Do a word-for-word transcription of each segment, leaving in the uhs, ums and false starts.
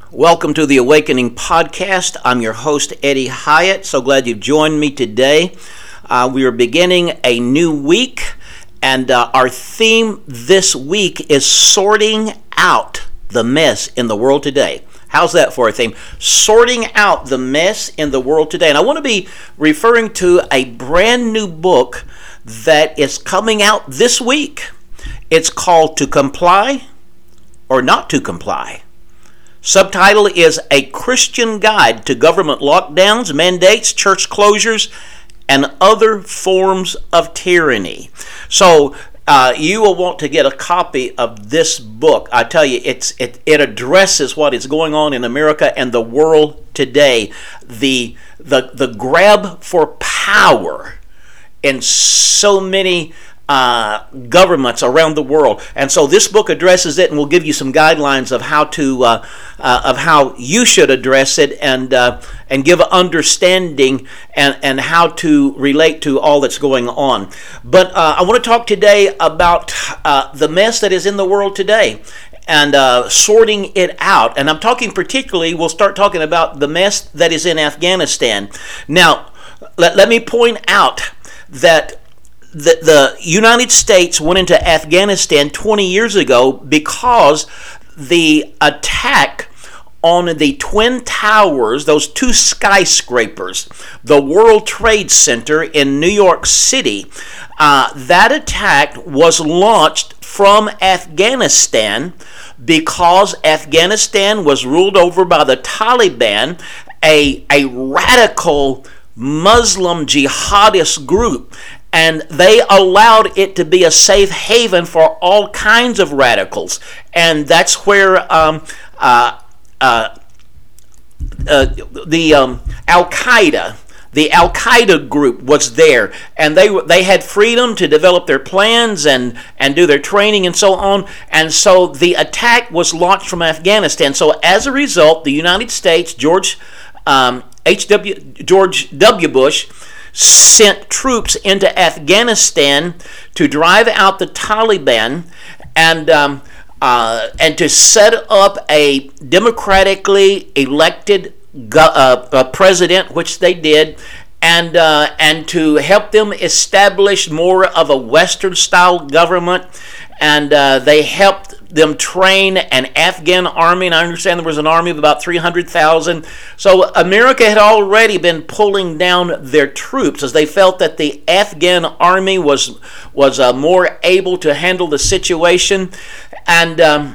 Welcome to the Awakening Podcast. I'm your host, Eddie Hyatt. So glad you've joined me today. Uh, we are beginning a new week, and uh, our theme this week is sorting out the mess in the world today. How's that for a theme? Sorting out the mess in the world today. And I want to be referring to a brand new book that is coming out this week. It's called To Comply or Not to Comply. Subtitle is A Christian Guide to Government Lockdowns, Mandates, Church Closures, and Other Forms of Tyranny. So uh, you will want to get a copy of this book. I tell you, it's it, it addresses what is going on in America and the world today. The the the grab for power in so many Uh, governments around the world, and so this book addresses it, and will give you some guidelines of how to uh, uh, of how you should address it, and uh, and give understanding and and how to relate to all that's going on. But uh, I want to talk today about uh, the mess that is in the world today, and uh, sorting it out. And I'm talking particularly, we'll start talking about the mess that is in Afghanistan. Now, let, let me point out that The, the United States went into Afghanistan twenty years ago because the attack on the Twin Towers, those two skyscrapers, the World Trade Center in New York City, uh, that attack was launched from Afghanistan because Afghanistan was ruled over by the Taliban, a, a radical Muslim jihadist group. And they allowed it to be a safe haven for all kinds of radicals. And that's where um, uh, uh, uh, the um, Al-Qaeda, the Al-Qaeda group was there. And they they had freedom to develop their plans and, and do their training and so on. And so the attack was launched from Afghanistan. So as a result, the United States, George um, H W George W. Bush, sent troops into Afghanistan to drive out the Taliban and um, uh, and to set up a democratically elected go- uh, president, which they did, and uh, and to help them establish more of a Western-style government. And uh, they helped them train an Afghan army, and I understand there was an army of about three hundred thousand. So America had already been pulling down their troops as they felt that the Afghan army was was uh, more able to handle the situation. And um,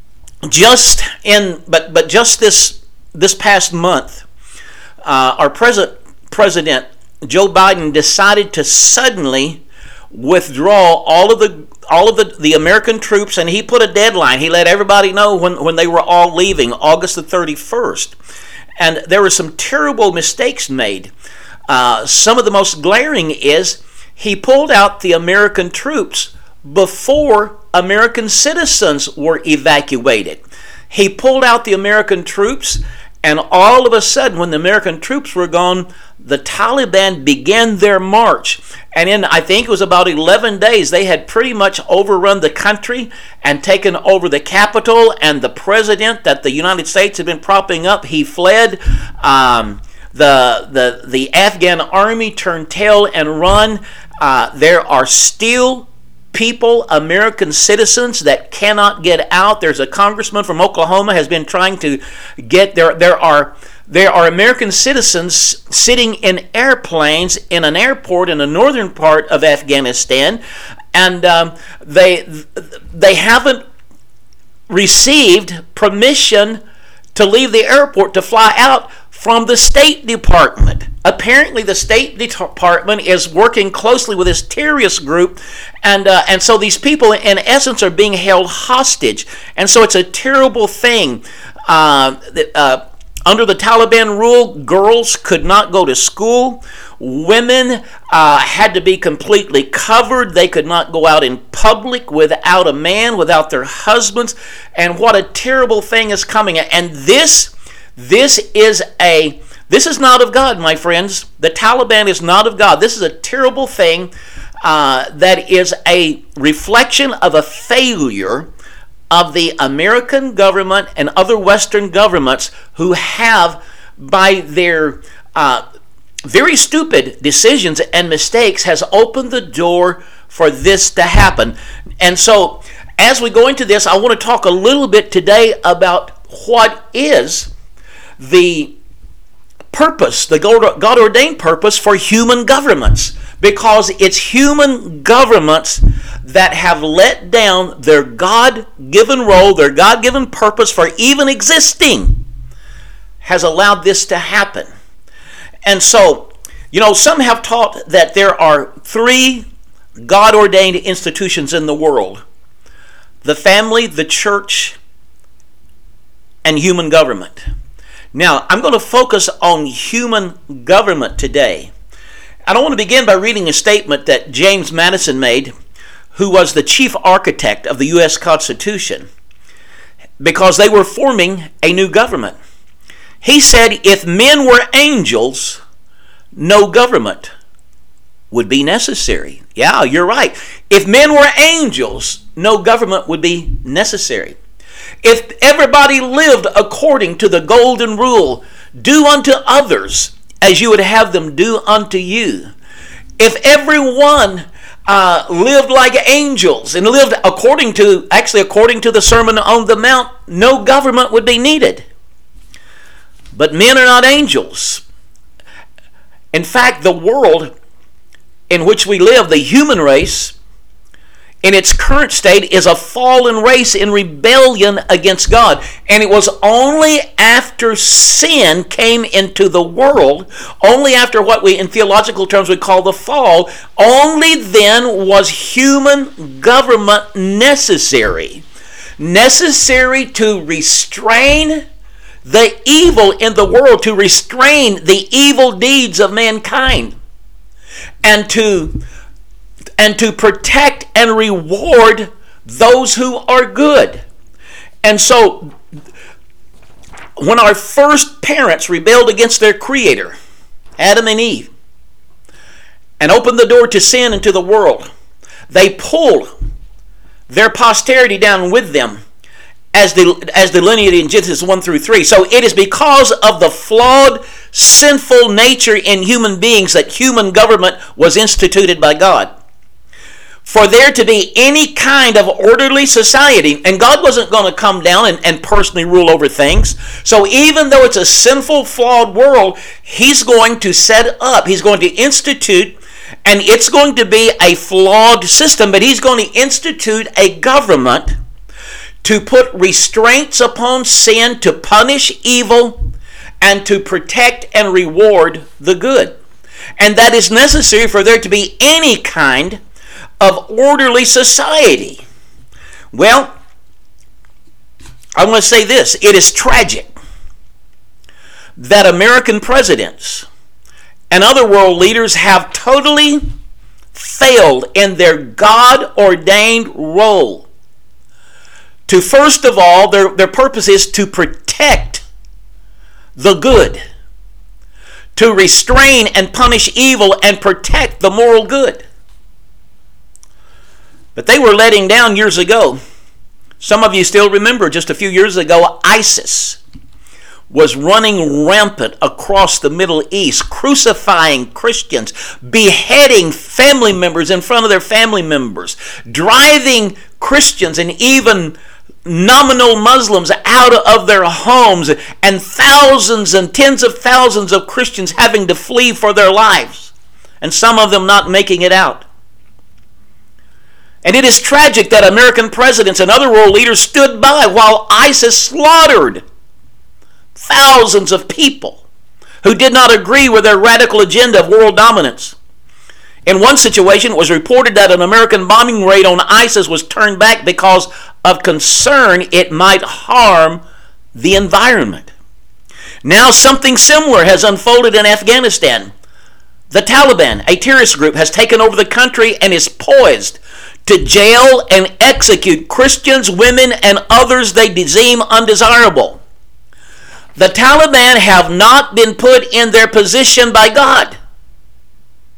just in, but but just this this past month, uh, our president President Joe Biden decided to suddenly withdraw all of the all of the, the American troops, and he put a deadline. He let everybody know when, when they were all leaving, August the thirty-first. And there were some terrible mistakes made. Uh, some of the most glaring is he pulled out the American troops before American citizens were evacuated. He pulled out the American troops, and all of a sudden, when the American troops were gone, the Taliban began their march. And in, I think it was about eleven days, they had pretty much overrun the country and taken over the capital. And the president that the United States had been propping up, he fled. Um, the, the, the Afghan army turned tail and run. Uh, there are still people, American citizens, that cannot get out. There's a congressman from Oklahoma has been trying to get there. There are there are American citizens sitting in airplanes in an airport in the northern part of Afghanistan, and um, they they haven't received permission to leave the airport to fly out from the State Department. Apparently, the State Department is working closely with this terrorist group, and uh, and so these people, in essence, are being held hostage. And so it's a terrible thing. Uh, uh, under the Taliban rule, girls could not go to school. Women uh, had to be completely covered. They could not go out in public without a man, without their husbands. And what a terrible thing is coming. And this, this is a This is not of God, my friends. The Taliban is not of God. This is a terrible thing uh, that is a reflection of a failure of the American government and other Western governments who have, by their uh, very stupid decisions and mistakes, has opened the door for this to happen. And so, as we go into this, I want to talk a little bit today about what is the purpose, the God-ordained purpose for human governments, because it's human governments that have let down their God-given role, their God-given purpose for even existing, has allowed this to happen. And so, you know, some have taught that there are three God-ordained institutions in the world: the family, the church, and human government. Now, I'm going to focus on human government today. And I want to begin by reading a statement that James Madison made, who was the chief architect of the U S Constitution, because they were forming a new government. He said, if men were angels, no government would be necessary. Yeah, you're right. If men were angels, no government would be necessary. If everybody lived according to the golden rule, do unto others as you would have them do unto you. If everyone uh, lived like angels and lived according to, actually according to the Sermon on the Mount, no government would be needed. But men are not angels. In fact, the world in which we live, the human race, in its current state, is a fallen race in rebellion against God. And it was only after sin came into the world, only after what we in theological terms would call the fall, only then was human government necessary. Necessary to restrain the evil in the world, to restrain the evil deeds of mankind, and to and to protect and reward those who are good. And so, when our first parents rebelled against their Creator, Adam and Eve, and opened the door to sin into the world, they pulled their posterity down with them as the, as delineated in Genesis one through three. So it is because of the flawed, sinful nature in human beings that human government was instituted by God. For there to be any kind of orderly society, and God wasn't going to come down and, and personally rule over things. So even though it's a sinful, flawed world, He's going to set up, He's going to institute, and it's going to be a flawed system, but He's going to institute a government to put restraints upon sin, to punish evil, and to protect and reward the good. And that is necessary for there to be any kind of orderly society. Well, I want to say this. It is tragic that American presidents and other world leaders have totally failed in their God-ordained role. To, first of all, their, their purpose is to protect the good, to restrain and punish evil and protect the moral good. But they were letting down years ago. Some of you still remember just a few years ago, ISIS was running rampant across the Middle East, crucifying Christians, beheading family members in front of their family members, driving Christians and even nominal Muslims out of their homes, and thousands and tens of thousands of Christians having to flee for their lives, and some of them not making it out. And it is tragic that American presidents and other world leaders stood by while ISIS slaughtered thousands of people who did not agree with their radical agenda of world dominance. In one situation, it was reported that an American bombing raid on ISIS was turned back because of concern it might harm the environment. Now something similar has unfolded in Afghanistan. The Taliban, a terrorist group, has taken over the country and is poised to jail and execute Christians, women, and others they deem undesirable. The Taliban have not been put in their position by God.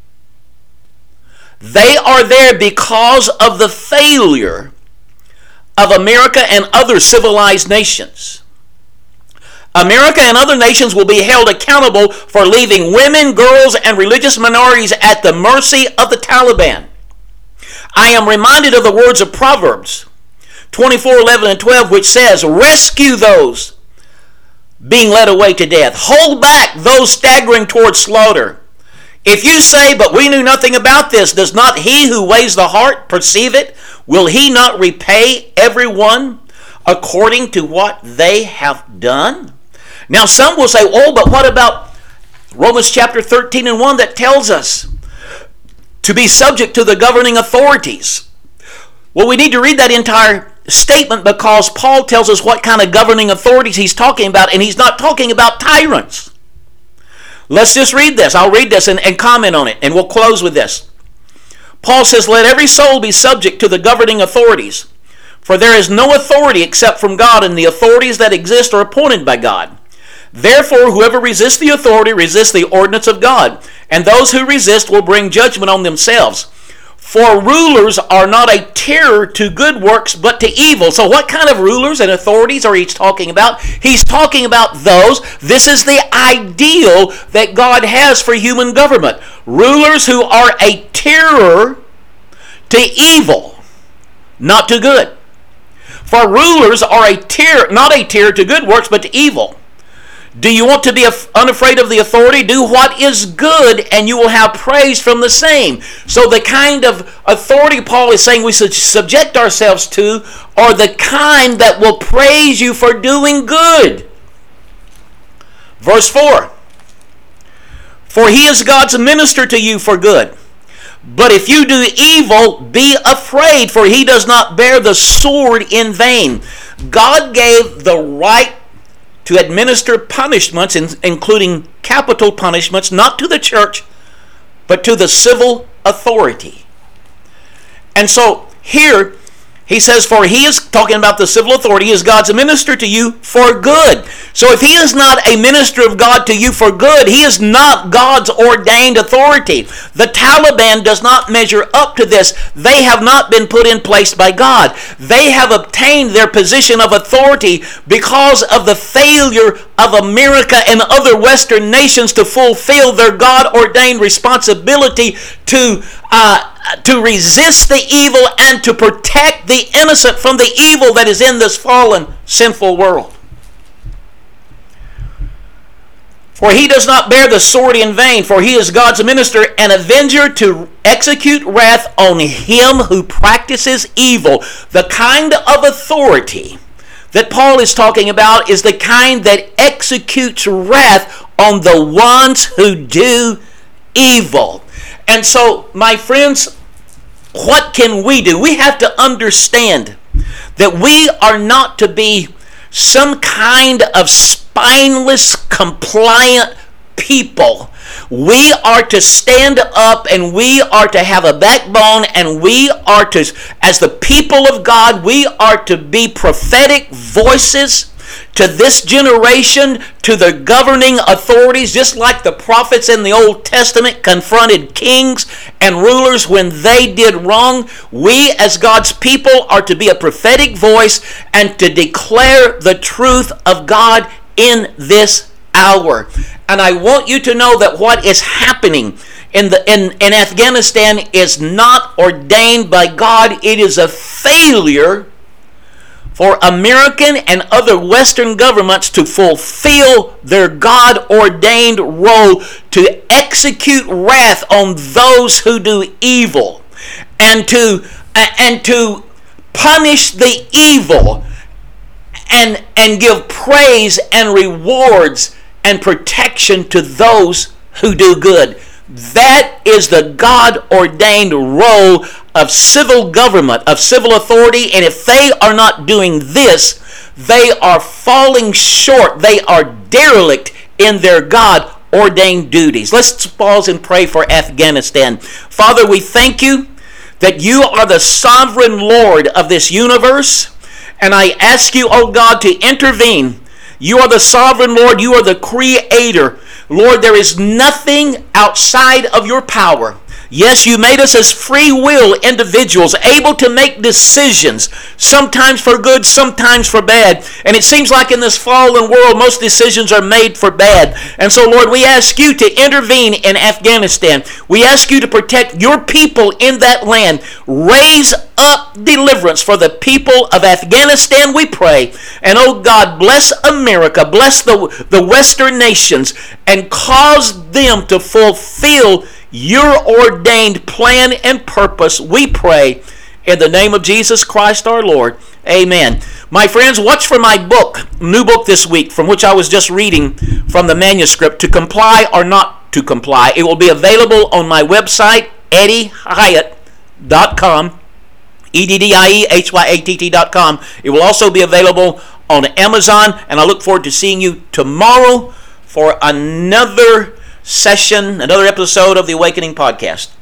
They are there because of the failure of America and other civilized nations. America and other nations will be held accountable for leaving women, girls, and religious minorities at the mercy of the Taliban. I am reminded of the words of Proverbs twenty-four, eleven, and twelve, which says, rescue those being led away to death. Hold back those staggering towards slaughter. If you say, but we knew nothing about this, does not he who weighs the heart perceive it? Will he not repay everyone according to what they have done? Now some will say, oh, but what about Romans chapter thirteen and one that tells us to be subject to the governing authorities? Well, we need to read that entire statement because Paul tells us what kind of governing authorities he's talking about, and he's not talking about tyrants. Let's just read this. I'll read this and, and comment on it, and we'll close with this. Paul says, let every soul be subject to the governing authorities, for there is no authority except from God, and the authorities that exist are appointed by God. Therefore, whoever resists the authority resists the ordinance of God, and those who resist will bring judgment on themselves. For rulers are not a terror to good works, but to evil. So what kind of rulers and authorities are he talking about? He's talking about those. This is the ideal that God has for human government. Rulers who are a terror to evil, not to good. For rulers are a terror, not a terror to good works, but to evil. Do you want to be unafraid of the authority? Do what is good, and you will have praise from the same. So the kind of authority Paul is saying we should subject ourselves to are the kind that will praise you for doing good. Verse four. For he is God's minister to you for good. But if you do evil, be afraid, for he does not bear the sword in vain. God gave the right to administer punishments, including capital punishments, not to the church, but to the civil authority. And so here he says, for he is talking about the civil authority, is God's minister to you for good. So if he is not a minister of God to you for good, he is not God's ordained authority. The Taliban does not measure up to this. They have not been put in place by God. They have obtained their position of authority because of the failure of America and other Western nations to fulfill their God-ordained responsibility to uh, to resist the evil and to protect the innocent from the evil that is in this fallen, sinful world. For he does not bear the sword in vain, for he is God's minister, an avenger to execute wrath on him who practices evil. The kind of authority that Paul is talking about is the kind that executes wrath on the ones who do evil. And so, my friends, what can we do? We have to understand that we are not to be some kind of spineless, compliant people. We are to stand up, and we are to have a backbone, and we are to, as the people of God, we are to be prophetic voices to this generation, to the governing authorities, just like the prophets in the Old Testament confronted kings and rulers when they did wrong. We as God's people are to be a prophetic voice and to declare the truth of God in this hour. And I want you to know that what is happening in the in, in Afghanistan is not ordained by God. It is a failure for American and other Western governments to fulfill their God-ordained role to execute wrath on those who do evil and to and to punish the evil and and give praise and rewards and protection to those who do good. That is the God-ordained role of civil government, of civil authority, and if they are not doing this, they are falling short. They are derelict in their God-ordained duties. Let's pause and pray for Afghanistan. Father, we thank you that you are the sovereign Lord of this universe, and I ask you, oh God, to intervene. You are the sovereign Lord. You are the creator. Lord, there is nothing outside of your power. Yes, you made us as free will individuals, able to make decisions, sometimes for good, sometimes for bad. And it seems like in this fallen world, most decisions are made for bad. And so, Lord, we ask you to intervene in Afghanistan. We ask you to protect your people in that land. Raise up deliverance for the people of Afghanistan, we pray. And, oh God, bless America, bless the, the Western nations, and cause them to fulfill your ordained plan and purpose, we pray, in the name of Jesus Christ our Lord. Amen. My friends, watch for my book, new book this week, from which I was just reading from the manuscript, To Comply or Not to Comply. It will be available on my website, eddie hyatt dot com, E D D I E H Y A T T dot com. It will also be available on Amazon, and I look forward to seeing you tomorrow for another session, another episode of the Awakening Podcast.